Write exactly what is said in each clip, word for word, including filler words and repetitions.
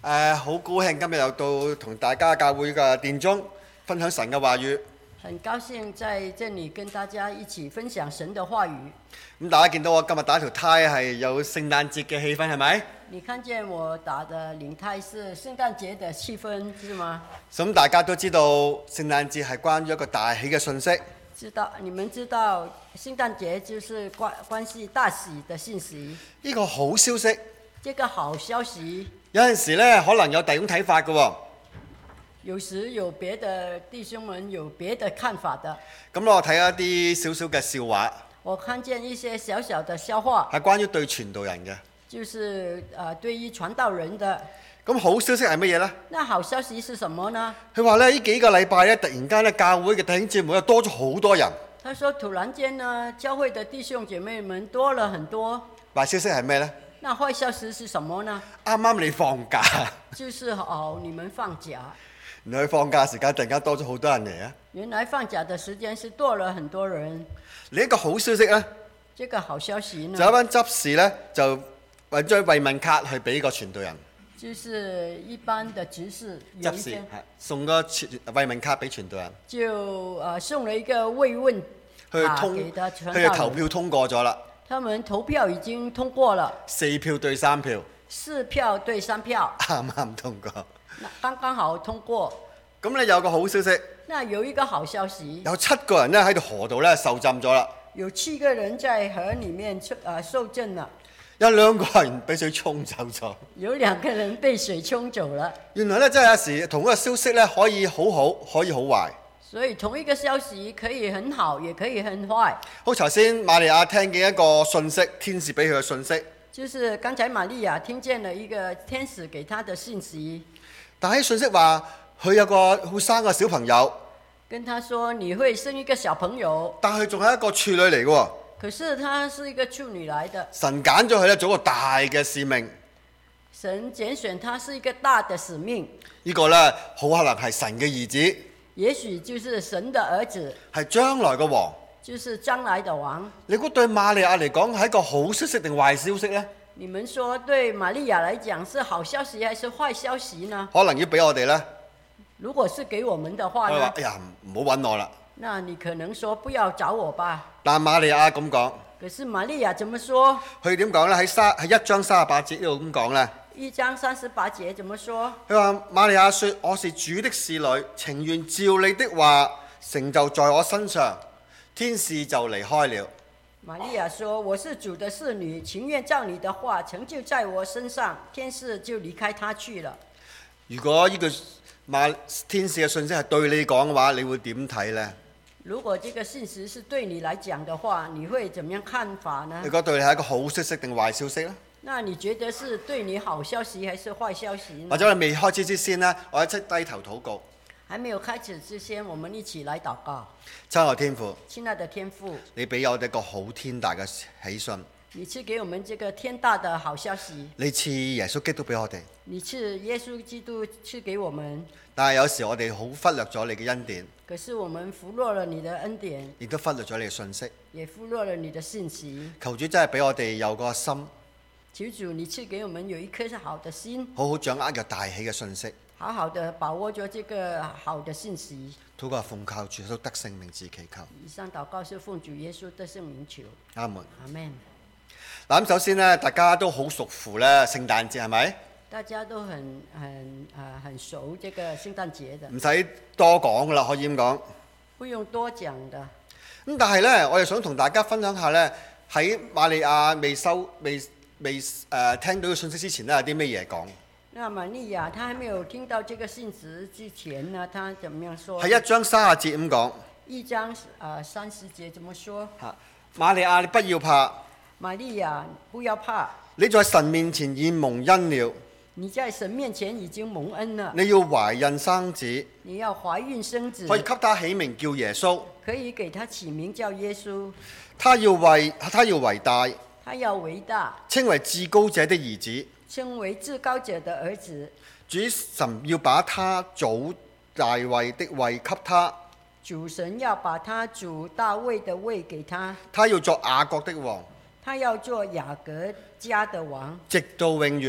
誒，好高興今日又到同大家教會嘅殿中分享神嘅話語。 很高興在這裡跟大家一起分享神的話語。 咁大家見到我今日打條呔係有聖誕節嘅氣氛係咪？ 你看見我打的領呔是聖誕節的氣氛，是嗎？ 咁大家都知道聖誕節係關於一個大喜嘅信息。 知道，你們知道聖誕節就是關關係大喜的信息。 呢個好消息， 這個好消息， 有陣時咧可能有第二種睇法嘅喎。 有時有別的弟兄們有別的看法的。 咁我睇一啲少少嘅笑話。 我看見一些小小的笑話， 係關於對傳道人嘅。 就是呃對於傳道人的。 咁好消息係乜嘢呢？ 那好消息是什麼呢？ 佢話咧呢幾個禮拜咧，突然間咧教會嘅弟兄姊妹又多咗好多人。 他說突然間呢，教會的弟兄姐妹們多了很多。 壞消息係咩呢？ 那壞消息是什麼呢？ 啱啱你放假， 就是哦，你們放假。 原來放假時間突然間多咗好多人嚟啊！ 原來放假的時間是多了很多人。 另一個好消息呢？ 這個好消息呢？ 就有一班執事呢，就揾張慰問卡去俾個傳道人。 就是一般的執事， 執事係送個慰問卡俾傳道人。 就呃送了一個慰問卡給他傳道人。 佢哋投票通過咗啦。 他們投票已經通過了。 四票對三票。 四票對三票。 啱啱通過。 剛剛好通過。 咁你有個好消息。 那有一個好消息。 有七個人咧喺度河度咧受浸咗啦。 有七個人在河裡面呃受浸了。 有兩個人俾水沖走咗。 有兩個人被水沖走了。 原來咧真係有時同一個消息咧可以好好，可以好壞。 所以同一個消息可以很好，也可以很壞。 好，頭先瑪利亞聽見一個訊息，天使俾佢嘅訊息。 就是剛才瑪利亞聽見了一個天使給她的信息。 但係訊息話佢有個會生個小朋友。 跟他說你會生一個小朋友。 但係仲係一個處女嚟嘅喎。 可是她是一個處女來的。 神揀咗佢咧做個大嘅使命。 神揀選他是一個大的使命。 呢個咧好可能係神嘅兒子。 也許就是神的兒子。 係將來嘅王。 就是將來的王。 你估對瑪利亞嚟講係一個好消息定壞消息呢？ 你們說對瑪利亞來講是好消息還是壞消息呢？ 可能要俾我哋呢。 如果是給我們的話呢？ 我話哎呀，唔好揾我啦。 那你可能說不要找我吧。 但瑪利亞咁講。 可是瑪利亞怎麼說？ 佢點講呢？喺三喺一章三十八節呢度咁講呢。 一章三十八節怎麼說？ 佢話瑪利亞說：我是主的侍女，情願照你的話成就在我身上。天使就離開了。 瑪利亞說：我是主的侍女，情願照你的話成就在我身上。天使就離開他去了。 如果呢句馬天使嘅信息係對你講嘅話，你會點睇呢？ 如果這個信息是對你來講的話，你會怎麼樣看法呢？ 你覺得對你係一個好消息定壞消息呢？ 那你覺得是對你好消息還是壞消息呢？ 或者我哋未開始之先呢，我一齊低頭禱告。 還沒有開始之前，我們一起來禱告。 親愛天父， 親愛的天父， 你俾我哋一個好天大嘅喜訊。 你賜給我們這個天大的好消息。 你賜耶穌基督俾我哋。 你賜耶穌基督賜給我們。 但係有時我哋好忽略咗你嘅恩典。 可是我們忽略了你的恩典。 亦都忽略咗你嘅信息。 也忽略了你的信息。 求主真係俾我哋有個心。 求主你賜給我們有一顆好的心。 好好掌握個大喜嘅信息。 好好的把握咗這個好的信息。 禱告奉靠主耶穌得勝名字祈求。 以上禱告是奉主耶穌得勝名求。 阿門。 阿門。 嗱咁首先咧，大家都好熟乎咧聖誕節係咪？ 大家都很很啊很熟這個聖誕節的。 唔使多講噶啦，可以咁講。 不用多講的。 咁但係咧，我又想同大家分享下咧，喺瑪利亞未收未未誒、呃、聽到嘅信息之前咧，有啲咩嘢講？ 那瑪利亞，她還沒有聽到這個信息之前呢，她怎麼樣說？ 係一章三十節咁講。 一章啊三十節怎麼說？ 嚇，瑪利亞你不要怕。 瑪利亞不要怕。 你在神面前已蒙恩了。 你在神面前已經蒙恩了。 你要懷孕生子。 你要懷孕生子。 可以給他起名叫耶穌。 可以給他起名叫耶穌。 他要為他要為大。 他要為大。 稱為至高者的兒子。 稱為至高者的兒子。 主神要把他祖大衛的位給他。 主神要把他主大衛的位給他。 他要作雅各的王。 他要做雅各家的王。 直到永遠。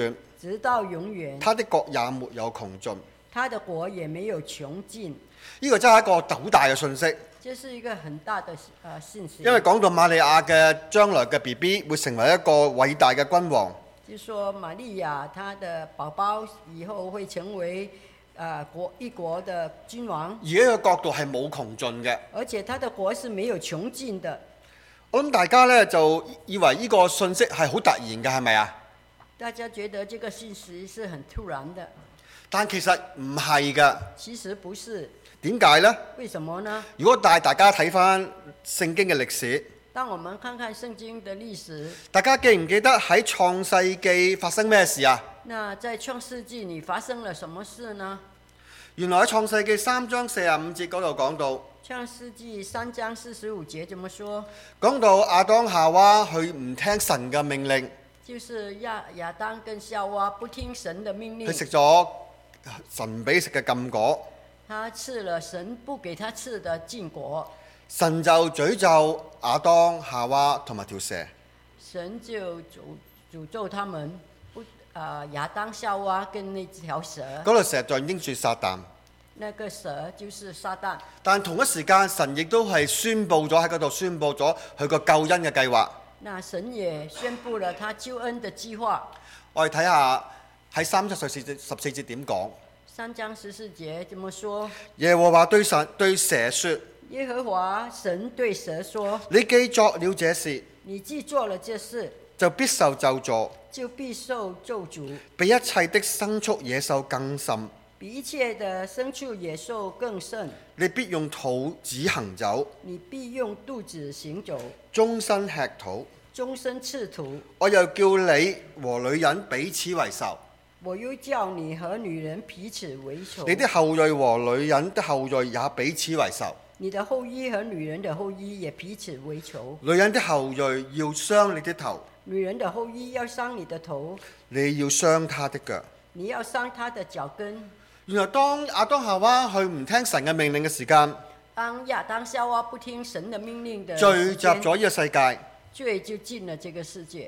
直到永遠。 他的國也沒有窮盡。 他的國也沒有窮盡。 呢個真係一個好大嘅信息， 這是一個很大的呃信息。 因為講到瑪利亞嘅將來嘅 B B 會成為一個偉大嘅君王。 就說瑪利亞她的寶寶以後會成為呃國一國的君王， 而呢個國度係冇窮盡嘅。 而且他的國是沒有窮盡的。 我諗大家呢就以為呢個信息係好突然嘅，係咪啊？ 大家覺得這個信息是很突然的， 但其實唔係㗎。 其實不是。 點解呢？ 為什麼呢？ 如果帶大家睇返聖經嘅歷史， 當我們看看聖經的歷史， 大家記唔記得喺創世記發生咩事啊？ 那在創世紀裏發生了什麼事呢？ 原來喺創世記三章四十五節嗰度講到， 創世紀三章四十五節怎麼說？ 講到亞當夏娃佢唔聽神嘅命令， 就是亞亞當跟夏娃不聽神的命令， 佢食咗神俾食嘅禁果， 他吃了神不給他吃的禁果， 神就詛咒亞當夏娃同埋條蛇。 神就詛詛咒他們不啊、呃、亞當夏娃跟那條蛇。 嗰條蛇象徵住撒旦。 那個蛇就是撒旦。 但同一時間，神亦都係宣佈咗喺嗰度宣佈咗佢個救恩嘅計劃。 那神也宣佈了他救恩的計劃。 我哋睇下喺三章十四節十四節點講。 三章十四節怎麼說？ 耶和華對神對蛇說： 耶和華神對蛇說： 你既作了這事， 你既做了這事， 就必受咒詛， 就必受咒詛， 比一切的牲畜野獸更甚。 比一切的牲畜野獸更甚。 你必用肚子行走， 你必用肚子行走， 終身吃土， 終身吃土。 我又叫你和女人彼此為仇， 我又叫你和女人彼此為仇。 你的後裔和女人的後裔也彼此為仇。 你的後裔和女人的後裔也彼此為仇。 女人的後裔要傷你的頭， 女人的後裔要傷你的頭， 你要傷她的腳。 你要傷她的腳跟。 原來當亞當夏娃佢唔聽神嘅命令嘅時間， 當亞當夏娃不聽神的命令的聚集咗呢個世界， 罪就進了這個世界。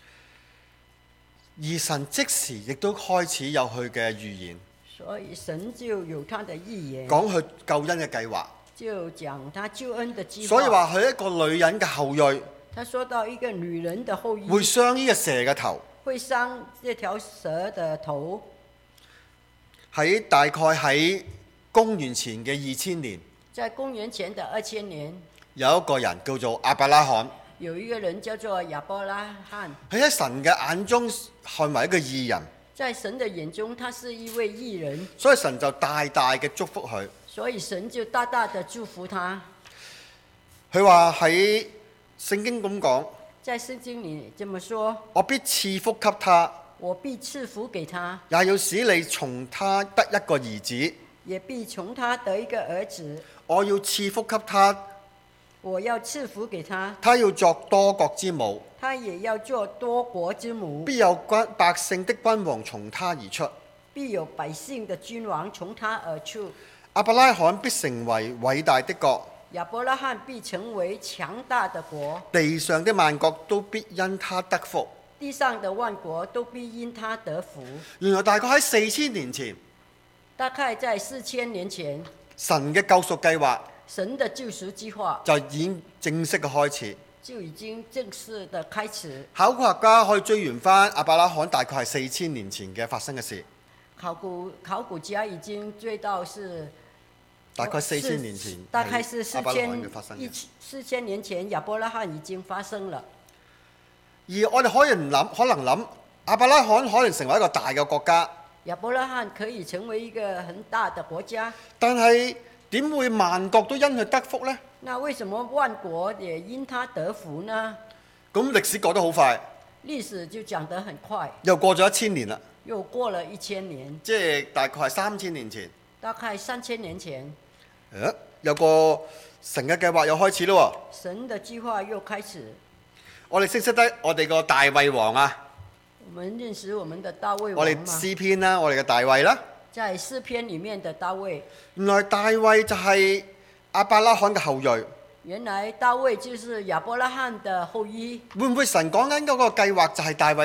而神即時亦都開始有佢嘅預言， 所以神就有他的預言， 講佢救恩嘅計劃。 就講他救恩的計劃。 所以話佢一個女人嘅後裔， 他說到一個女人的後裔會傷呢個蛇嘅頭。 會傷這條蛇的頭。 喺大概喺公元前嘅二千年， 在公元前的二千年， 有一個人叫做亞伯拉罕， 有一個人叫做亞伯拉罕。 佢喺神嘅眼中看為一個義人， 在神的眼中，他是一位義人， 所以神就大大嘅祝福佢。 所以神就大大的祝福他。 佢話喺聖經咁講， 在聖經裏這麼說： 我必賜福給他， 我必賜福給他， 也要使你從他得一個兒子。 也必從他得一個兒子。 我要賜福給他， 我要賜福給他， 他要作多國之母， 他也要做多國之母。 必有君百姓的君王從他而出， 必有百姓的君王從他而出。 亞伯拉罕必成為偉大的國， 亞伯拉罕必成為強大的國， 地上的萬國都必因他得福。 地上的萬國都必因他得福。 原來大概喺四千年前， 大概在四千年前， 神嘅救贖計劃神的救贖計劃就已經正式嘅開始。 就已經正式的開始。 考古學家可以追源翻亞伯拉罕大概係四千年前嘅發生嘅事。 考古考古家已經追到是大概四千年前， 大概是四千一四千年前，亞伯拉罕已經發生了。 而我哋可能諗，可能諗亞伯拉罕可能成為一個大嘅國家。 亞伯拉罕可以成為一個很大的國家， 但係點會萬國都因佢得福呢？ 那為什麼萬國也因他得福呢？ 咁歷史過得好快， 歷史就講得很快， 又過咗一千年啦。 又過了一千年， 即係大概係三千年前。 大概三千年前， 誒，有個神嘅計劃又開始咯。 神的計劃又開始。 我哋識唔識得我哋個大衛王啊？ 我們認識我們的大衛王嗎？ 我哋詩篇啦，我哋嘅大衛啦。 在詩篇裡面的大衛， 原來大衛就係亞伯拉罕嘅後裔。 原來大衛就是亞伯拉罕的後裔。 會唔會神講緊嗰個計劃就係大衛呢？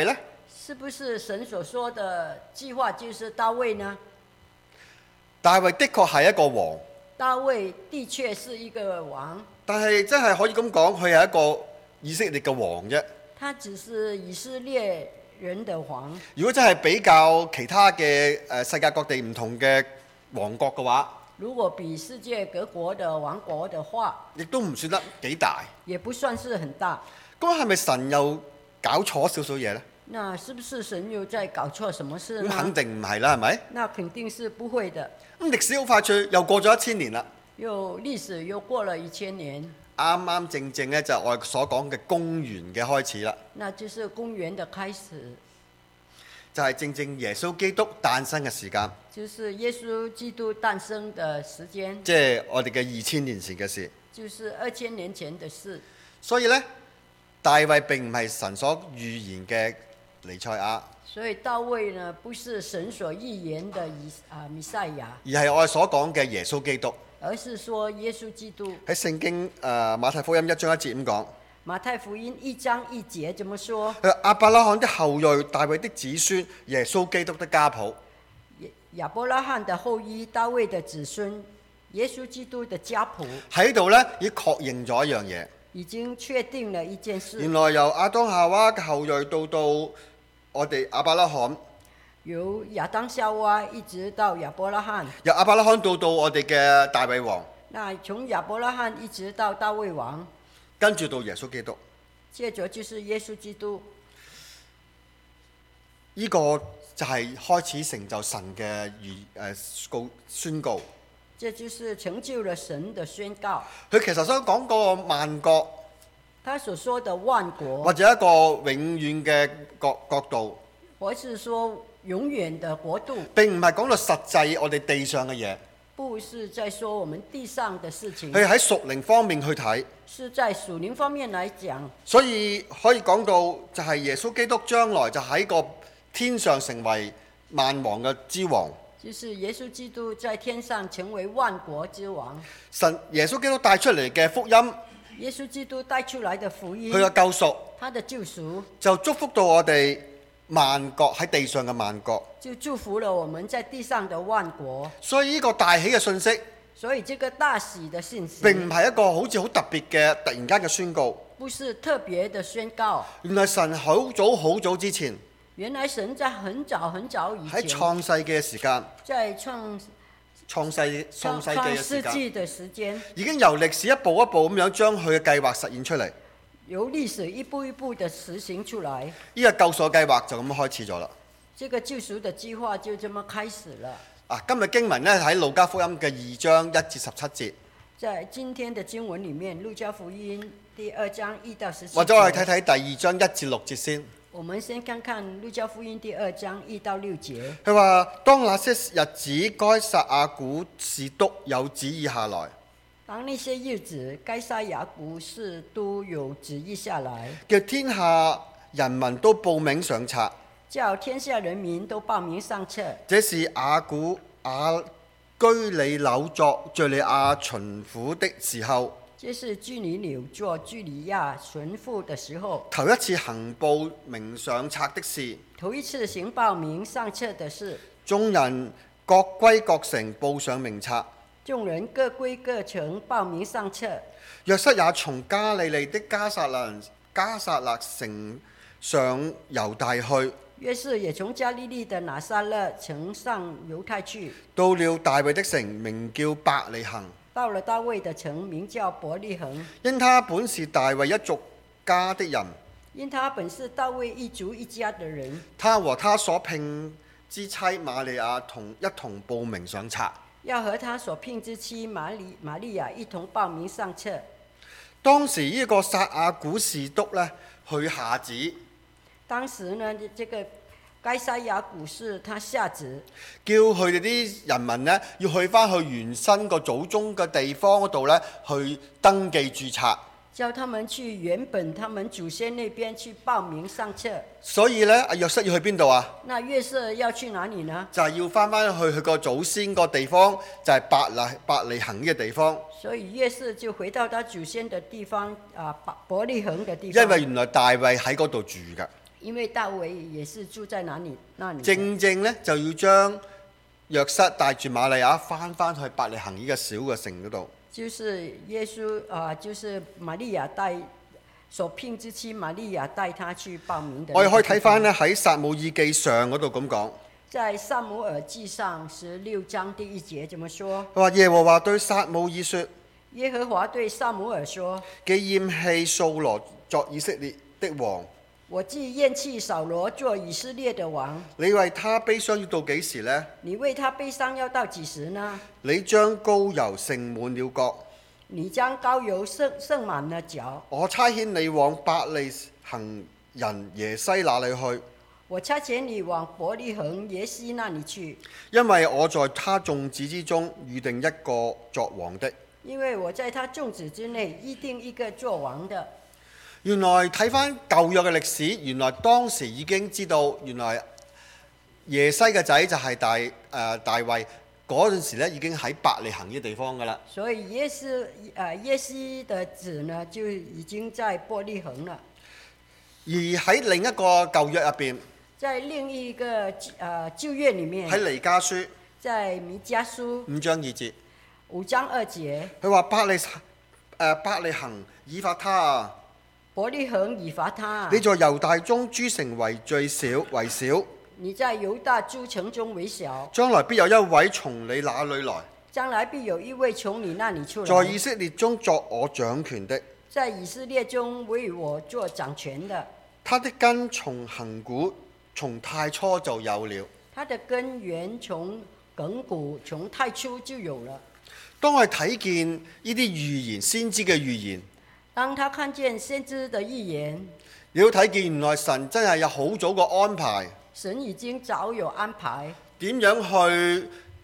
是不是神所說的計劃就是大衛呢？ 大衛的確係一個王， 大衛的確是一個王， 但係真係可以咁講，佢係一個以色列嘅王啫。 他只是以色列人的王。 如果真係比較其他嘅誒世界各地唔同嘅王國嘅話， 如果比世界各國的王國的話， 亦都唔算得幾大。 也不算是很大。 咁係咪神又搞錯少少嘢呢？ 那是不是神又在搞錯什麼事呢？ 咁肯定唔係啦，係咪？ 那肯定是不會的。 咁歷史好快脆，又過咗一千年啦。 又歷史又過了一千年。 啱啱正正咧就係我哋所講嘅公元嘅開始啦。 那就是公元的開始。 就係正正耶穌基督誕生嘅時間。 就是耶穌基督誕生的時間。 即係我哋嘅二千年前嘅事。 就是二千年前的事。 所以呢，大衛並唔係神所預言嘅彌賽亞。 所以大衛呢，不是神所預言的以啊彌賽亞， 而係我哋所講嘅耶穌基督。 而是說耶穌基督。 喺聖經誒、呃、馬太福音一章一節咁講。 馬太福音一章一節怎麼說？ 亞伯拉罕的後裔，大衛的子孫，耶穌基督的家譜。 亞伯拉罕的後裔，大衛的子孫，耶穌基督的家譜。 喺度呢，已經確認咗一樣嘢。 已經確定了一件事。 原來由亞當夏娃嘅後裔到到我哋亞伯拉罕， 由亞當夏娃一直到亞伯拉罕， 由亞伯拉罕到到我哋嘅大衛王， 那從亞伯拉罕一直到大衛王， 跟住到耶穌基督， 接着就是耶穌基督。 呢、這個就係開始成就神嘅預誒告宣告。 這就是成就了神的宣告。 佢其實想講個萬國， 他所說的萬國， 或者一個永遠嘅國國度， 或是說永遠的國度， 並唔係講到實際我哋地上嘅嘢， 不是在說我們地上的事情， 佢喺屬靈方面去睇， 是在屬靈方面來講。 所以可以講到就係耶穌基督將來就喺個天上成為萬王嘅之王。 就是耶穌基督在天上成為萬國之王。 神耶穌基督帶出嚟嘅福音， 耶穌基督帶出來的福音， 佢嘅救贖， 他的救贖， 就祝福到我哋萬國喺地上嘅萬國， 就祝福了我們在地上的萬國。 所以呢個大喜嘅信息， 所以這個大喜的信息， 並唔係一個好似好特別嘅突然間嘅宣告， 不是特別的宣告。 原來神好早好早之前， 原來神在很早很早以前， 喺創世嘅時間， 在創創世創世創嘅時世紀間， 的時間， 已經由歷史一步一步咁樣將佢嘅計劃實現出嚟。 由歷史一步一步的實行出來， 呢個救贖計劃就咁開始咗啦。 這個救贖的計劃就這麼開始了。 啊，今日經文呢，喺路加福音嘅二章一至十七節， 在今天的經文裡面，路加福音第二章一到十七節， 或者我哋睇睇第二章一至六節先。 我們先看看路加福音第二章一到六節。 佢話：當那些日子，該撒亞古士督有旨意下來。 當那些日子，該撒亞古士都有旨意下來， 叫天下人民都報名上冊。 叫天下人民都報名上冊。 這是亞古亞居里扭作敘利亞巡撫的時候， 這是居里扭作敘利亞巡撫的時候， 頭一次行報名上冊的事。 頭一次行報名上冊的事。 眾人各歸各城報上名冊。 眾人各歸各城報名上冊。 約瑟也從加利利的加撒勒加撒勒城上猶大去。 約瑟也從加利利的拿撒勒城上猶太去， 到了大衛的城，名叫伯利恆。 到了大衛的城，名叫伯利恆。 因他本是大衛一族家的人， 因他本是大衛一族一家的人。 他和他所聘之妻瑪利亞同一同報名上冊。 要和他所聘之妻瑪利瑪利亞一同報名上冊。 當時呢個撒亞古士督呢，去下旨， 當時呢，這個該撒亞古士他下旨， 叫佢哋啲人民呢，要去翻去原生個祖宗嘅地方嗰度呢，去登記註冊。 叫他們去原本他們祖先那邊去報名上冊。 所以呢，阿約瑟要去邊度啊？ 那約瑟要去哪裡呢？ 就係要翻翻去佢個祖先個地方，就係伯利伯利恆呢個地方。 所以約瑟就回到他祖先的地方啊，伯伯利恆的地方。 因為原來大衛喺嗰度住㗎。 因為大衛也是住在哪裡那裡的。 正正咧就要將約瑟帶住瑪利亞翻翻去伯利恆呢個小嘅城嗰度。 就是耶穌啊、呃，就是瑪利亞帶所聘之妻瑪利亞帶他去報名的。 我哋可以睇翻咧喺撒母耳記上嗰度咁講。 在撒母耳記上十六章第一節怎麼說？ 佢話耶和華對撒母耳說： 耶和華對撒母耳說： 既厭棄掃羅作以色列的王， 我既厭棄掃羅做以色列的王， 你為他悲傷要到幾時呢？ 你為他悲傷要到幾時呢？ 你將膏油盛滿了角， 你將膏油盛盛滿了角。 我差遣你往伯利恆人耶西那裡去， 我差遣你往伯利恆耶西那裡去， 因為我在他眾子之中預定一個作王的。 因為我在他眾子之內預定一個作王的。 原來睇翻舊約嘅歷史，原來當時已經知道，原來耶西嘅仔就係大誒、呃、大衛嗰陣時咧，已經喺伯利恆呢個地方噶啦。 所以耶西誒耶西的子呢，就已經在伯利恆了。 而喺另一個舊約入邊， 在另一個誒舊約裡面， 喺彌迦書， 在彌迦書五章二節， 五章二節， 佢話伯利誒、呃、伯利恆以法他啊， 伯利恆以法他， 你在猶大中諸城為最小為小， 你在猶大諸城中為小， 將來必有一位從你那裡來， 將來必有一位從你那裡出來， 在以色列中作我掌權的， 在以色列中為我做掌權的。 他的根從亙古從太初就有了。 他的根源從亙古從太初就有了。 當我哋睇見呢啲預言先知嘅預言， 當他看見先知的預言， 你都睇見原來神真係有好早個安排， 神已經早有安排， 點樣去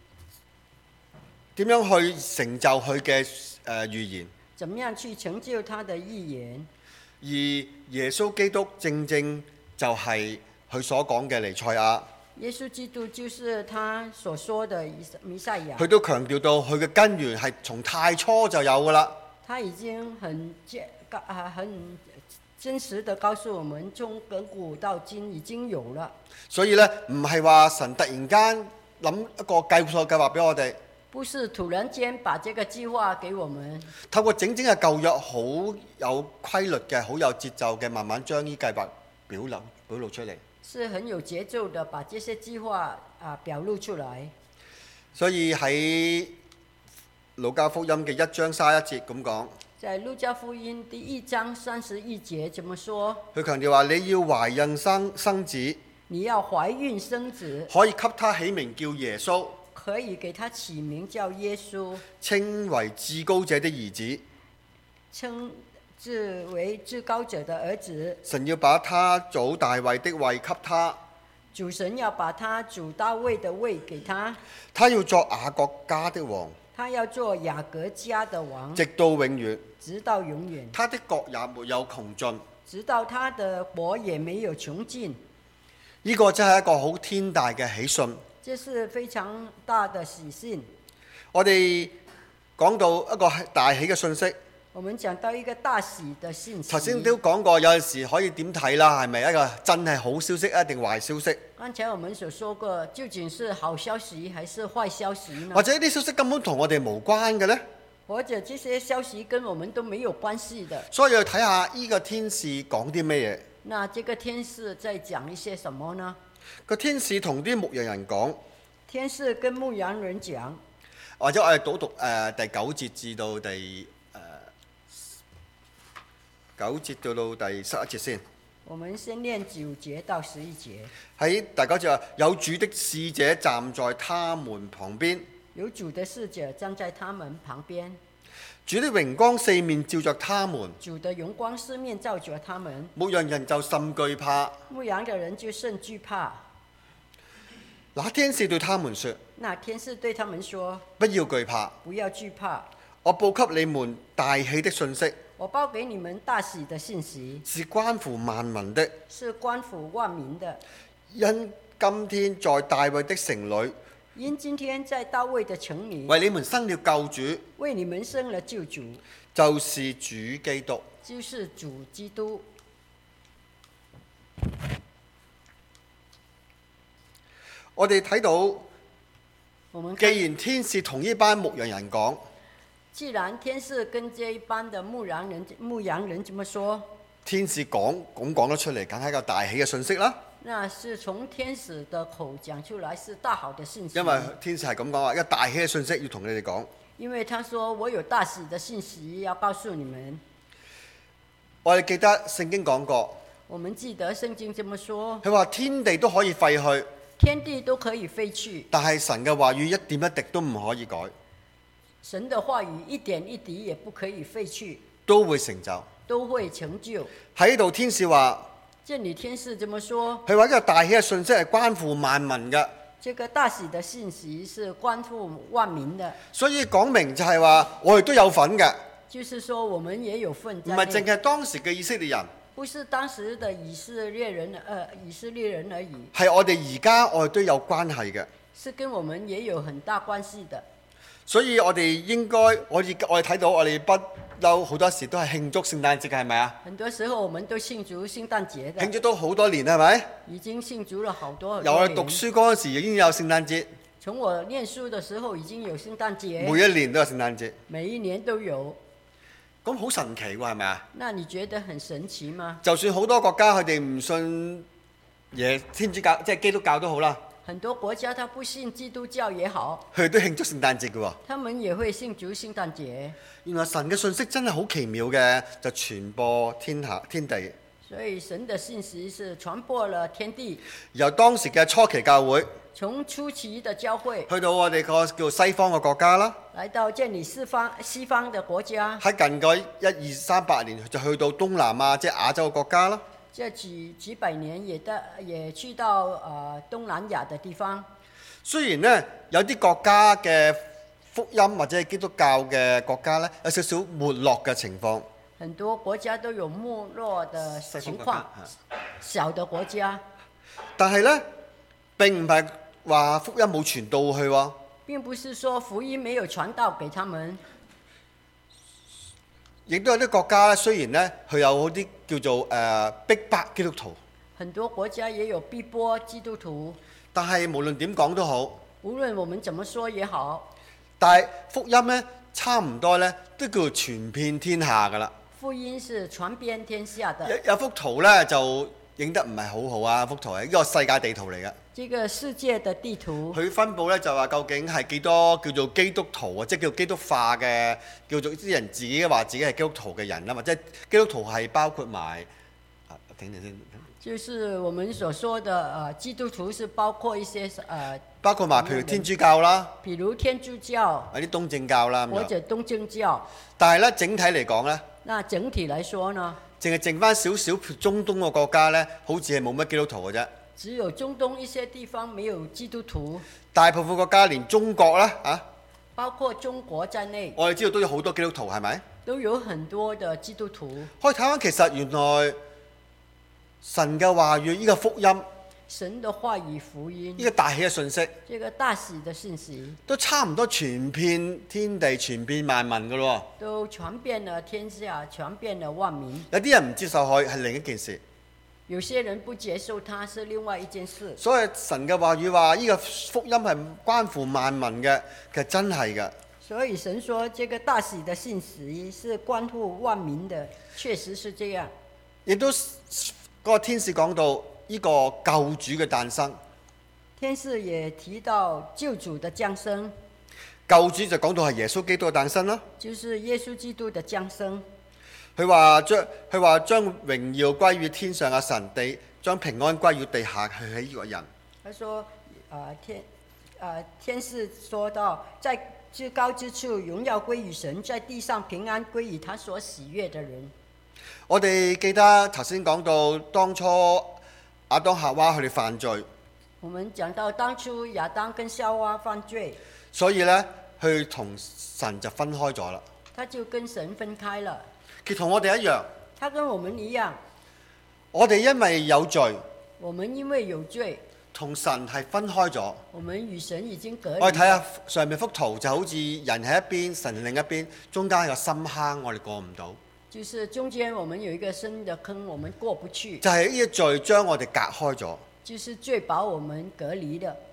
點樣去成就佢嘅誒預言。 怎麼樣去成就他的預言？ 而耶穌基督正正就係佢所講嘅彌賽亞。 耶穌基督就是他所說的彌賽亞。 佢都強調到佢嘅根源係從太初就有噶啦。 他已經很啊很真實地告訴我們，從亙古到今已經有了。 所以咧，唔係話神突然間諗一個計數計劃俾我哋。 不是突然間把這個計劃給我們， 透過整整嘅舊約，好有規律嘅，好有節奏嘅，慢慢將呢計劃表露表露出嚟。 是很有節奏的，把這些計劃啊表露出來。 所以喺路加福音嘅一章三十一節咁講， 在路加福音第一章三十一節怎麼說？ 佢強調話你要懷孕生生子， 你要懷孕生子， 可以給他起名叫耶穌。 可以給他起名叫耶穌， 稱為至高者的兒子， 稱之為至高者的兒子。 神要把他祖大衛的位給他， 主神要把他祖大衛的位給他， 他要作雅各家的王， 他要做雅各家的王， 直到永遠， 直到永遠。 他的國也沒有窮盡， 直到他的國也沒有窮盡。 呢個真係一個好天大嘅喜訊。 這是非常大的喜訊。 我哋講到一個大喜嘅信息。 我們講到一個大喜的信息。 頭先都講過，有陣時可以點睇啦？係咪一個真係好消息，一定壞消息？ 剛才我們所說過，究竟是好消息還是壞消息呢？ 或者呢啲消息根本同我哋無關嘅呢？ 或者這些消息跟我們都沒有關係的。 所以要睇下呢個天使講啲咩嘢。 那這個天使在講一些什麼呢？ 個天使同啲牧羊人講， 天使跟牧羊人講， 或者我哋讀讀誒、呃、第九節至到第誒、呃、九節到到第十一節先。 我們先念九節到十一節。 喺第九節話，有主的使者站在他們旁邊， 有主的使者站在他們旁邊， 主的榮光四面照着他們， 主的榮光四面照着他們， 牧羊人就甚懼怕。 牧羊的人就甚懼怕。 那天使對他們說： 那天使對他們說： 不要懼怕， 不要懼怕。 我報給你們大喜的信息， 我報給你們大喜的信息， 是關乎萬民的， 是關乎萬民的。 因今天在大衛的城裏， 因今天在大衛的城裏， 為你們生了救主， 為你們生了救主， 就是主基督。 就是主基督。 我哋睇到， 我們看既然天使同呢班牧羊人講， 既然天使跟這一班的牧羊人牧羊人這麼說， 天使講咁講得出嚟，梗係一個大喜嘅信息啦。 那是從天使的口講出來，是大好的信息。 因為天使係咁講話，一個大喜嘅信息要同你哋講。 因為他說我有大喜的信息要告訴你們。 我哋記得聖經講過， 我們記得聖經這麼說， 佢話天地都可以廢去， 天地都可以廢去， 但係神嘅話語一點一滴都唔可以改， 神的話語一點一滴也不可以廢去， 都會成就。 都會成就。 喺呢度天使話， 這裏天使這麼說， 佢話呢個大喜嘅信息係關乎萬民嘅， 這個大喜的信息是關乎萬民的， 所以講明就係話我哋都有份嘅， 就是說我們也有份唔在內， 係淨係當時嘅以色列人， 不是當時的以色列人，呃，以色列人而已， 係我哋而家我哋都有關係嘅。 是跟我們也有很大關係的。 所以我哋應該，我哋我哋睇到我哋不嬲好多時都係慶祝聖誕節嘅，係咪啊？ 很多時候我們都慶祝聖誕節的， 慶祝都好多年，係咪？ 已經慶祝了好多好由我哋多年。 讀書嗰陣時已經有聖誕節， 從我念書的時候已經有聖誕節， 每一年都有聖誕節， 每一年都有。 咁好神奇喎，係咪啊？ 那你覺得很神奇嗎？ 就算好多國家佢哋唔信嘢天主教，即係基督教都好啦， 很多國家他不信基督教也好， 佢哋都慶祝聖誕節嘅喎。 他們也會慶祝聖誕節。 原來神嘅信息真係好奇妙嘅，就傳播天下天地。 所以神的信息是傳播了天地， 由當時嘅初期教會， 從初期的教會去到我哋個叫西方嘅國家啦， 來到建立西方西方的國家， 喺近嗰一二三百年就去到東南亞，即係亞洲嘅國家啦。 這幾幾百年也得也去到呃東南亞的地方。 雖然呢，有啲國家嘅福音或者係基督教嘅國家呢，有少少沒落嘅情況， 很多國家都有沒落的情況，小的國家， 但係呢，並唔係話福音冇傳到去喎。 並不是說福音沒有傳到給他們， 亦都有啲國家咧，雖然咧佢有啲叫做誒、呃、逼迫基督徒， 很多國家也有逼迫基督徒。 但係無論點講都好， 無論我們怎麼說也好， 但係福音咧差唔多咧都叫做傳遍天下㗎啦。 福音是傳遍天下的。 有有幅圖咧就影得唔係好好啊，幅圖係一個世界地圖嚟嘅。 這個世界的地圖， 佢分佈咧就話究竟係幾多叫做基督徒啊，即係叫基督化嘅，叫做啲人自己話自己係基督徒嘅人啦，或者基督徒係包括埋啊，停停先。 就是我們所說的呃基督徒是包括一些呃， 包括埋譬如天主教啦， 譬如天主教有啲東正教啦， 或者東正教。 但係咧整體嚟講咧， 那整體來說呢， 淨係剩翻少少中東嘅國家咧，好似係冇乜基督徒嘅啫。 只有中東一些地方沒有基督徒， 大部分國家連中國啦啊， 包括中國在內， 我哋知道都有好多基督徒，係咪？ 都有很多的基督徒。 可以睇翻其實原來神嘅話語，呢個福音， 神的話語福音， 呢個大喜嘅信息， 這個大喜的信息， 都差唔多傳遍天地、傳遍萬民嘅咯。 都傳遍了天下，傳遍了萬民。 有啲人唔接受佢係另一件事。 有些人不接受它是另外一件事。 所以神嘅話語話呢個福音係關乎萬民嘅，其實真係嘅。 所以神說這個大喜的信息是關乎萬民的，確實是這樣。 亦都嗰、那個天使講到呢個救主嘅誕生， 天使也提到救主的降生， 救主就講到係耶穌基督嘅誕生啦。 就是耶穌基督的降生。 佢話將佢話將榮耀歸於天上嘅神，地將平安歸於地下去喺呢個人。 他說：，呃天，呃天使說到，在至高之處榮耀歸於神，在地上平安歸於他所喜悅的人。 我哋記得頭先講到當初亞當夏娃佢哋犯罪， 我們講到當初亞當跟夏娃犯罪， 所以呢，佢同神就分開咗啦。 他就跟神分開了。 佢同我哋一樣， 他跟我們一樣， 我哋因為有罪， 我們因為有罪， 同神係分開咗。 我們與神已經隔離。 我哋睇下上面幅圖，就好似人喺一邊，神另一邊，中間有個深坑，我哋過唔到。 就是中間我們有一個深的坑，我們過不去。 就係呢個罪將我哋隔開咗。 就是罪把我們隔離的。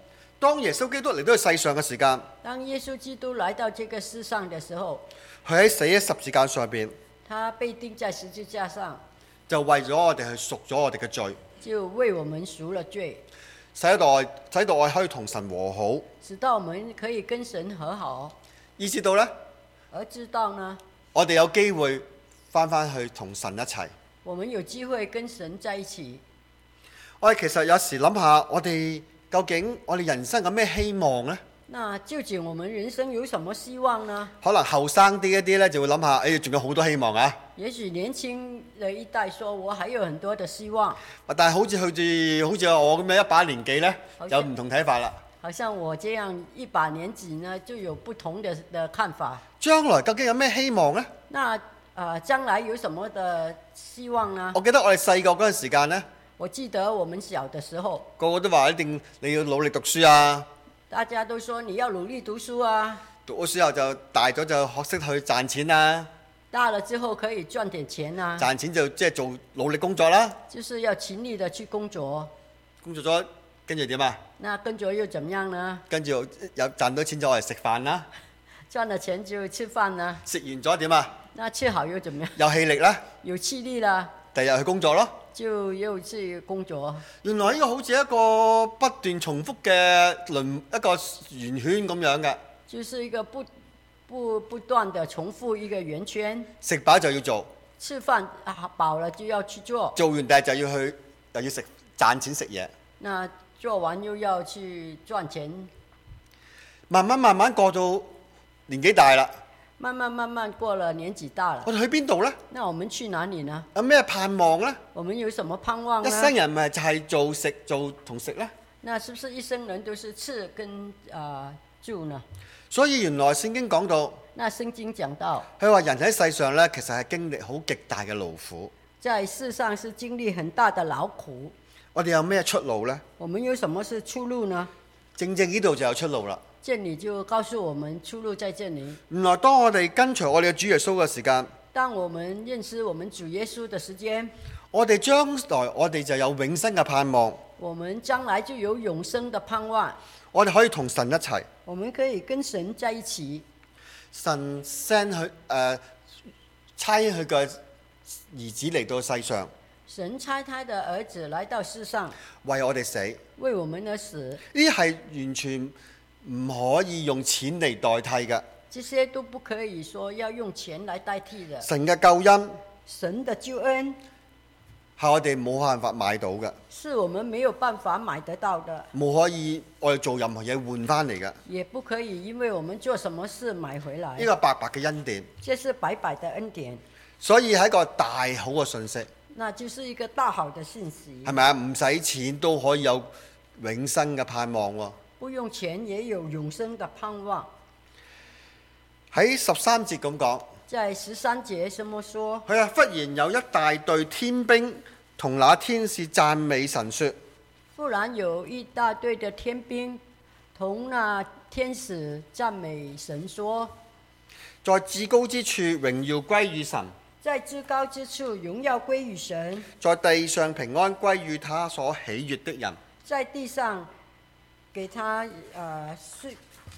當耶穌基督嚟到世上嘅時間， 當耶穌基督來到這個世上的時候， 佢喺死喺十字架上邊， 他被釘在十字架上， 就為咗我哋去贖咗我哋嘅罪， 就為我們贖了罪， 使到我使到我可以同神和好。 使到我們可以跟神和好。 意識到呢， 而知道呢， 我哋有機會翻返去同神一齊。 我們有機會跟神在一起。 我哋其實有時諗下，我哋究竟我哋人生有咩希望呢？ 那究竟我們人生有什麼希望呢？ 可能後生啲一啲呢，就會諗下，誒仲有好多希望啊！ 也許年輕的一代說，我還有很多的希望。 但係好似好似好似我咁樣一把年紀呢， 好像有唔同睇法啦。 好像我這樣一把年紀呢，就有不同的的看法。 將來究竟有咩希望呢？ 那呃，將來有什麼的希望呢？ 我記得我哋細個嗰陣時間呢， 我記得我們小的時候， 個個都話一定你要努力讀書啊！ 大家都說你要努力讀書啊， 讀咗書後就大咗就學識去賺錢啦， 大了之後可以賺點錢啊， 賺錢就即係做努力工作啦。 就是要勤力的去工作。 工作咗跟住點啊？ 那跟着又怎麼樣呢？ 跟住有賺到錢就嚟食飯啦， 賺了錢就吃飯啦。 食完咗點啊？ 那吃好又怎麼樣？ 有氣力啦， 有氣力啦， 第日去工作咯。 就又去工作。 原來呢個好似一個不斷重複嘅輪一個圓圈咁樣嘅， 就是一個不不不斷的重複一個圓圈。 食飽就要做， 吃飯啊飽了就要去做， 做完第日就要去又要食賺錢食嘢， 那做完又要去賺錢。 慢慢慢慢過到年紀大啦， 慢慢慢慢過了年紀大了， 我哋去邊度呢？ 那我們去哪裡呢？ 有咩盼望呢？ 我們有什麼盼望呢？ 一生人咪就係做食做同食呢？ 那是不是一生人都是吃跟啊、呃、住呢？ 所以原來聖經講到， 那聖經講到， 佢話人喺世上呢，其實係經歷好極大嘅勞苦。 在世上是經歷很大的勞苦。 我哋有咩出路呢？ 我們有什麼是出路呢？ 正正呢度就有出路啦。 這裡就告訴我們出路在這裡。 原來當我哋跟隨我哋嘅主耶穌嘅時間， 當我們認識我們主耶穌的時間， 我哋將來我哋就有永生嘅盼望。 我們將來就有永生的盼望。 我哋可以同神一齊。 我們可以跟神在一起。 神 send 佢誒差佢嘅兒子嚟到世上， 神差他的兒子來到世上， 為我哋死。 為我們而死。 呢啲係完全唔可以用錢嚟代替嘅。 這些都不可以說要用錢來代替的。 神嘅救恩， 神的救恩係我哋冇辦法買到嘅， 是我們沒有辦法買得到的， 冇可以我哋做任何嘢換翻嚟嘅。 也不可以因為我們做什麼事買回來。 呢個白白嘅恩典， 這是白白的恩典， 所以係一個大好嘅信息， 那就是一個大好的信息。 係咪啊？唔使錢都可以有永生嘅盼望喎。 不用錢也有永生的盼望。 喺十三節咁講， 在十三節什麼說？ 佢話忽然有一大隊天兵同那天使讚美神說， 忽然有一大隊的天兵同那天使讚美神說， 在至高之處榮耀歸於神， 在至高之處榮耀歸於神， 在地上平安歸於他所喜悅的人。 在地上給他呃是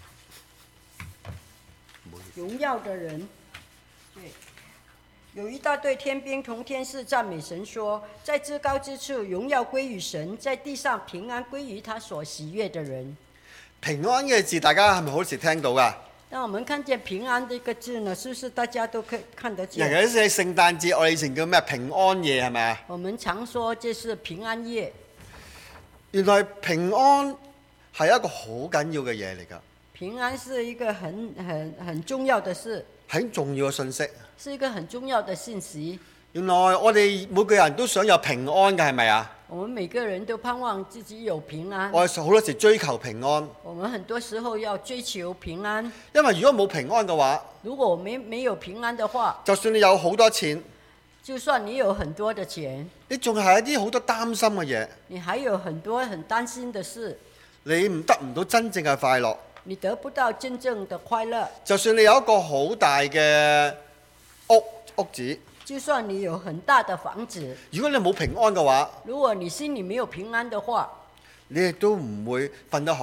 榮耀的人。對，有一大隊天兵同天使讚美神說，在至高之處榮耀歸於神，在地上平安歸於他所喜悅的人。 平安嘅字，大家係咪好時聽到噶？ 當我們看見平安這個字呢，是不是大家都可以看得見？ 尤其是喺聖誕節，我哋以前叫咩平安夜係咪啊？ 我們常說這是平安夜。 原來平安係一個好緊要嘅嘢嚟㗎， 平安是一個很很很重要的事， 很重要嘅信息。 是一個很重要的信息。 原來我哋每個人都想有平安嘅係咪啊？ 我們每個人都盼望自己有平安。 我哋好多時追求平安。 我們很多時候要追求平安， 因為如果冇平安嘅話， 如果沒沒有平安的話， 就算你有好多錢， 就算你有很多的錢， 你仲係一啲好多擔心嘅嘢， 你還有很多很擔心的事， 你唔得唔到真正嘅快樂。 你得不到真正的快樂。 就算你有一個好大嘅屋屋子， 就算你有很大的房子， 如果你冇平安嘅話， 如果你心裡沒有平安的話， 你亦都唔會瞓得好，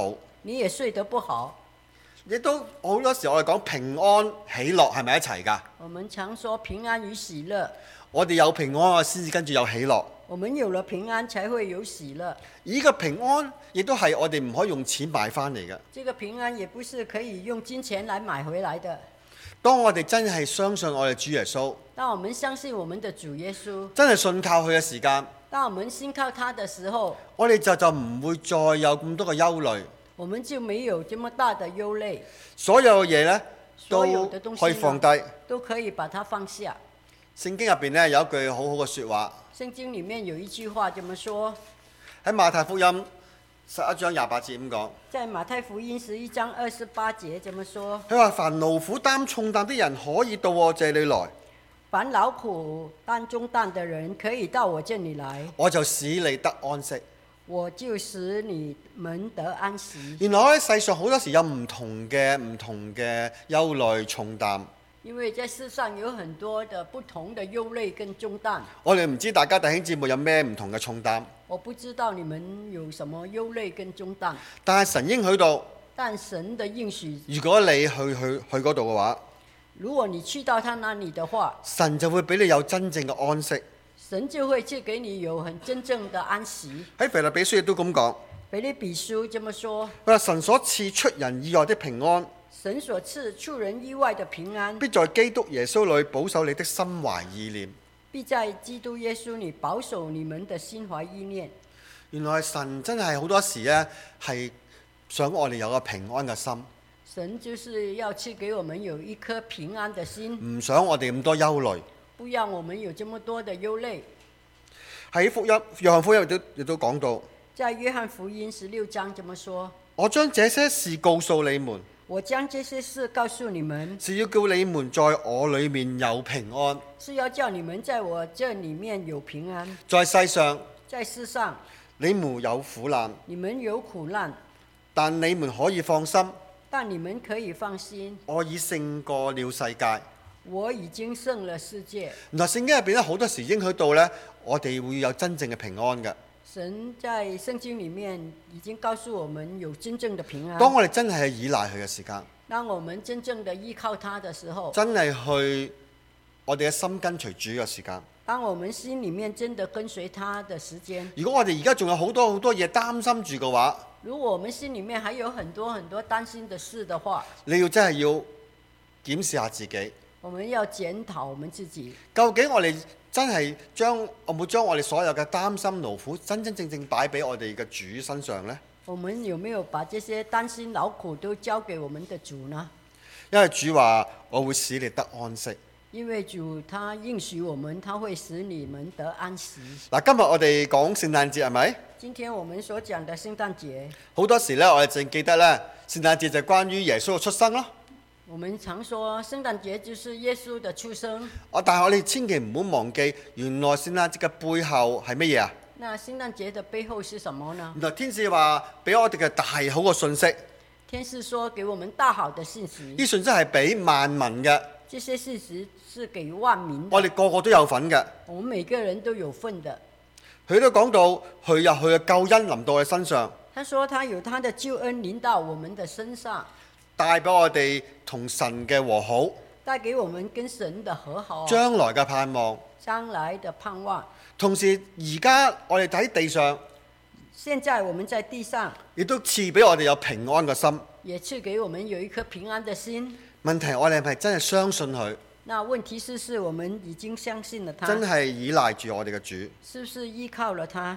你也睡得不好。 亦都好多時我哋講平安喜樂係咪一齊㗎？ 我們常說平安與喜樂， 我哋有平安，我先至跟住有喜樂。 我們有了平安才會有喜樂。 而呢個平安亦都係我哋唔可以用錢買翻嚟嘅。 這個平安也不是可以用金錢來買回來的。 當我哋真係相信我哋主耶穌， 當我們相信我們的主耶穌， 真係信靠佢嘅時間， 當我們信靠他的時候， 我哋就就唔會再有咁多嘅憂慮。 我們就沒有這麼大的憂慮， 所有嘅嘢呢， 所有的東都西可以放低。 都可以把它放下。 聖經入邊呢，有一句好好嘅説話， 聖經裡面有一句話這麼說， 喺馬太福音十一章廿八節咁講。 在馬太福音十一章二十八節這麼說， 佢話：凡勞苦擔重擔的人，可以到我這裡來， 凡勞苦擔重擔的人，可以到我這裡來， 我就使你得安息。 我就使你們得安息。 原來喺世上好多時有唔同嘅唔同嘅憂慮重擔。 因為在世上有很多的不同的憂慮跟重擔。 我哋唔知大家弟兄姊妹有咩唔同嘅重擔， 我不知道你們有什麼憂慮跟重擔。 但係神應許到， 但神的應許， 如果你去去去嗰度嘅話， 如果你去到他那裡的話， 神就會俾你有真正嘅安息。 神就會賜給你有很真正的安息。 喺腓立比書亦都咁講， 腓立比書這麼說， 佢話神所賜出人意外的平安， 神所賜出人意外的平安， 必在基督耶穌裏保守你的心懷意念。 必在基督耶穌裡保守你們的心懷意念。 原來神真係好多時呢，係想我哋有個平安嘅心， 神就是要賜給我們有一顆平安的心， 唔想我哋咁多憂慮。 不讓我們有這麼多的憂慮。 喺福音約翰福音亦都亦都講到， 在約翰福音十六章這麼說， 我將這些事告訴你們， 我將這些事告訴你們， 是要叫你們在我裏面有平安。 是要叫你們在我這裡面有平安。 在世上， 在世上， 你們有苦難， 你們有苦難， 但你們可以放心， 但你們可以放心， 我已勝過了世界。 我已經勝了世界。 原來聖經入邊咧，好多時應許到咧，我哋會有真正嘅平安嘅。 神在聖經裡面已經告訴我們有真正的平安。 當我哋真係去依賴佢嘅時間， 當我們真正的依靠他的時候， 真係去我哋嘅心跟隨主嘅時間。 當我們心裡面真的跟隨他的時間， 如果我哋而家仲有好多好多嘢擔心住嘅話， 如果我們心裡面還有很多很多擔心的事的話， 你要真係要檢視下自己。 我們要檢討我們自己， 究竟我哋真係將有冇將我哋所有嘅擔心勞苦真真正正擺俾我哋嘅主身上呢？ 我們有沒有把這些擔心勞苦都交給我們的主呢？ 因為主話我會使你得安息。 因為主他應許我們，他會使你們得安息。 嗱，今日我哋講聖誕節係咪？ 今天我們所講的聖誕節， 好多時呢，我哋淨記得呢，聖誕節就係關於耶穌嘅出生咯。 我們常說聖誕節就是耶穌的出生。 哦，但係我哋千祈唔好忘記，原來聖誕節嘅背後係乜嘢啊？ 那聖誕節的背後是什麼呢？ 原來天使話俾我哋嘅大好嘅信息， 天使說給我們大好的信息， 呢信息係俾萬民嘅， 這些信息是給萬民的， 我哋個個都有份嘅。 我們每個人都有份的。 佢都講到佢有佢嘅救恩臨到佢身上， 他說他有他的救恩臨到我們的身上， 帶俾我哋同神嘅和好， 帶給我們跟神的和好， 將來嘅盼望。 將來的盼望。 同時而家我哋喺地上， 現在我們在地上， 亦都賜俾我哋有平安嘅心。 也賜給我們有一顆平安的心。 問題我哋係咪真係相信佢？ 那問題是，是我們已經相信了他， 真係依賴住我哋嘅主。 是不是依靠了他？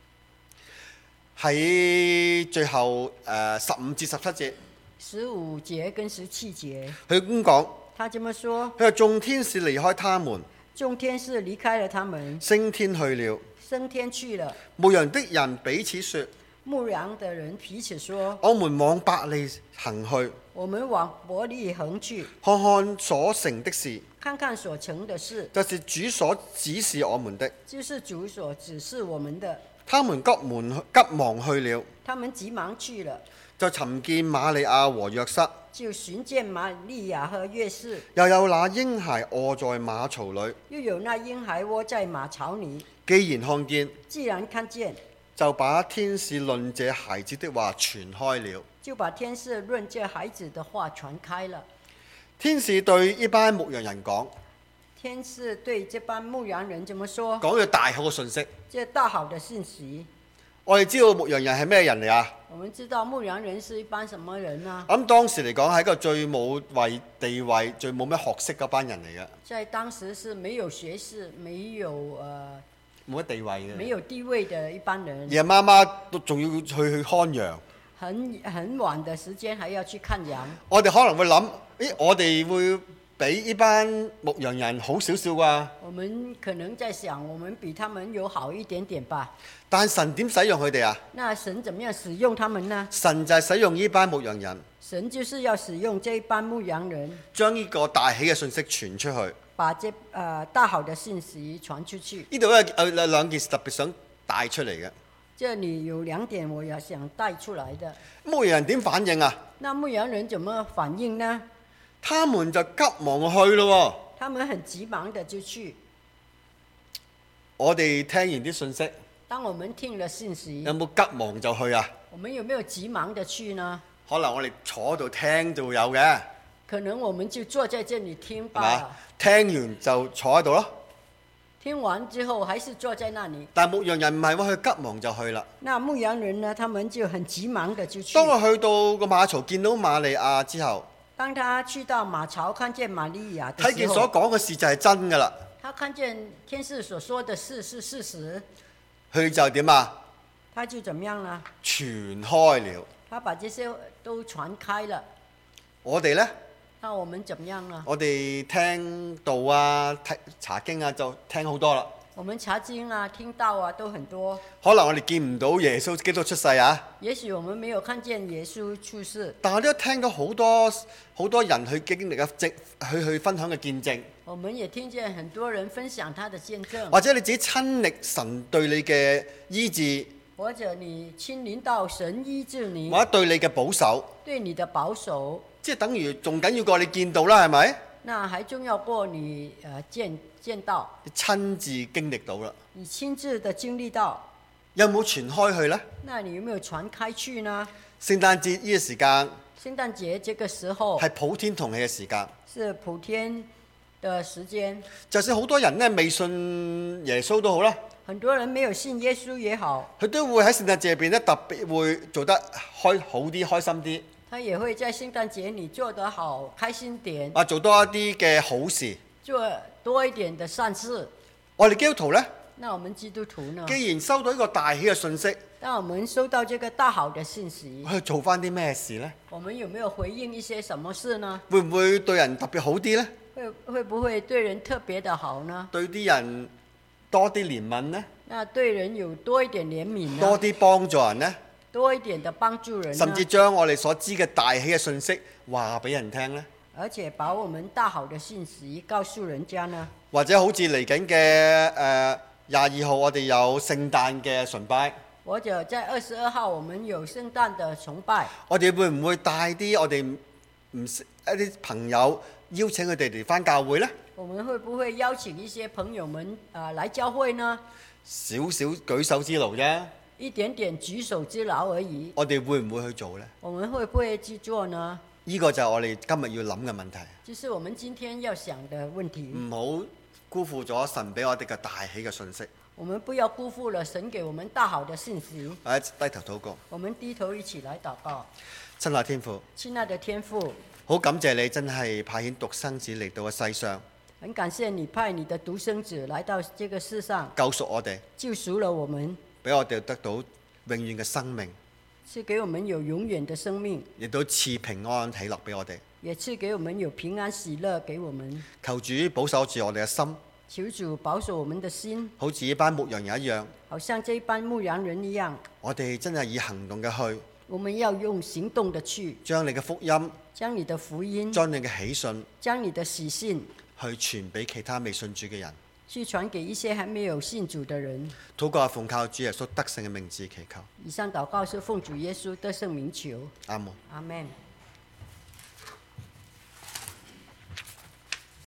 喺最後誒十五至十七節， 十五節跟十七節， 佢咁講， 他這麼說： 佢話眾天使離開他們， 眾天使離開了他們， 升天去了。 升天去了。 牧羊的人彼此說： 牧羊的人彼此說： 我們往伯利行去， 我們往伯利恆去， 看看所成的事， 看看所成的事， 就是主所指示我們的。 就是主所指示我們的。 他們急忙急忙去了， 他們急忙去了， 就尋見瑪利亞和約瑟， 就尋見瑪利亞和約瑟， 又有那嬰孩臥在馬槽裏。 又有那嬰孩窩在馬槽裡。 既然看見， 既然看見， 就把天使論這孩子的話傳開了。 就就把天使論這孩子的話傳開了。 天使對呢班牧羊人講， 天使對這班牧羊人怎麼說？ 講咗大好嘅信息。 這大好的信息。 我哋知道牧羊人係咩人嚟啊？ 我們知道牧羊人是一班什麼人啊？ 咁當時嚟講係一個最冇位地位、最冇咩學識嗰班人嚟嘅。 在當時是沒有學識、沒有呃冇乜地位嘅。 沒有地位的一班人。 夜媽媽都仲要去去看羊。 很很晚的時間還要去看羊。 我哋可能會諗，咦，我哋會比呢班牧羊人好少少啩？ 我們可能在想，我們比他們有好一點點吧。 但神點使用佢哋啊？ 那神怎麼樣使用他們呢？ 神就係使用呢班牧羊人。 神就是要使用這一班牧羊人， 將呢個大喜嘅信息傳出去。 把這呃大好的信息傳出去。 呢度咧有兩件事特別想帶出嚟嘅。 這裡有兩點我也想帶出來的。 牧羊人點反應啊？ 那牧羊人怎麼反應呢？ 他們就急忙去咯。 他們很急忙的就去。 我哋聽完啲信息， 當我們聽了信息， 有冇急忙就去啊？ 我們有沒有急忙的去呢？ 可能我哋坐喺度聽就會有嘅。 可能我們就坐在這裡聽吧。 係嘛？聽完就坐喺度咯。 聽完之後還是坐在那裡。 但牧羊人唔係喎，佢急忙就去啦。 那牧羊人呢？他們就很急忙的就去。 當佢去到個馬槽見到瑪利亞之後， 當他去到馬槽看見瑪利亞的時候， 睇見所講嘅事就係真㗎啦。 他看見天使所說的事是事實， 佢就點啊？ 他就怎麼樣呢？ 傳開了。 他把這些都傳開了。 我哋呢？ 那我們怎麼樣呢？ 我哋聽道啊、睇查經啊，就聽好多啦。 我們查經啊、聽道啊，都很多。 可能我哋見唔到耶穌基督出世啊。 也許我們沒有看見耶穌出世。 但係都聽到好多好多人去經歷嘅證，去去分享嘅見證。 我們也聽見很多人分享他的見證。 或者你自己親歷神對你嘅醫治， 或者你親臨到神醫治你， 或者對你嘅保守， 對你的保守， 即係等於仲緊要過你見到啦，係咪？ 那還重要過你誒、呃、見見到， 你親自經歷到啦。 你親自的經歷到， 有冇傳開去呢？ 那你有沒有傳開去呢？ 聖誕節呢個時間， 聖誕節這個時候係普天同慶嘅時間， 是普天的時間。就算好多人呢未信耶穌都好啦， 很多人沒有信耶穌也好， 佢都會喺聖誕節入邊咧特別會做得開好啲、開心啲。 他也會在聖誕節裏做得好，開心點。 啊，做多一啲嘅好事， 做多一點的善事。 我哋基督徒呢？ 那我們基督徒呢？ 既然收到呢個大喜嘅信息， 當我們收到這個大好的信息， 去做翻啲咩事呢？ 我們有沒有回應一些什麼事呢？ 會唔會對人特別好啲呢？ 會會不會對人特別的好呢？ 對啲人多啲憐憫呢？ 那對人有多一點憐憫呢？ 多啲幫助人呢？ 多一點的幫助人呢？ 甚至將我哋所知嘅大喜嘅信息話俾人聽呢？ 而且把我們大好的信息告訴人家呢？ 或者好似嚟緊嘅誒廿二號，我哋有聖誕嘅崇拜。 或者在二十二號，我們有聖誕的崇拜。 我哋會唔會帶啲我哋唔識一啲朋友邀請佢哋嚟返教會呢？ 我們會不會邀請一些朋友們啊、呃、來教會呢？ 少少舉手之勞啫。 一點點舉手之勞而已。 我哋會唔會去做呢？ 我們會不會去做呢？ 呢個就係我哋今日要諗嘅問題。 就是我們今天要想的問題。 唔好辜負咗神俾我哋嘅大喜嘅信息。 我們不要辜負了神給我們大好的信息。 誒，低頭禱告。 我們低頭一起來禱告。 親愛天父， 親愛的天父， 好感謝你真係派遣獨生子嚟到個世上。 很感謝你派你的獨生子來到這個世上， 救贖我哋， 救贖了我們， 俾我哋得到永遠嘅生命， 是給我們有永遠的生命， 亦都賜平安喜樂俾我哋。 也賜給我們有平安喜樂給我們。 求主保守住我哋嘅心， 求主保守我們的心， 好似呢班牧羊人一樣， 好像這班牧羊人一樣。 我哋真係以行動嘅去， 我們要用行動的去， 將你嘅福音， 將你的福音， 將你嘅喜訊， 將你的喜訊， 去傳俾其他未信主嘅人， 去傳給一些還沒有信主的人。 禱告奉靠主耶穌得勝嘅名字祈求。 以上禱告是奉主耶穌得勝名求。 阿門。 阿門。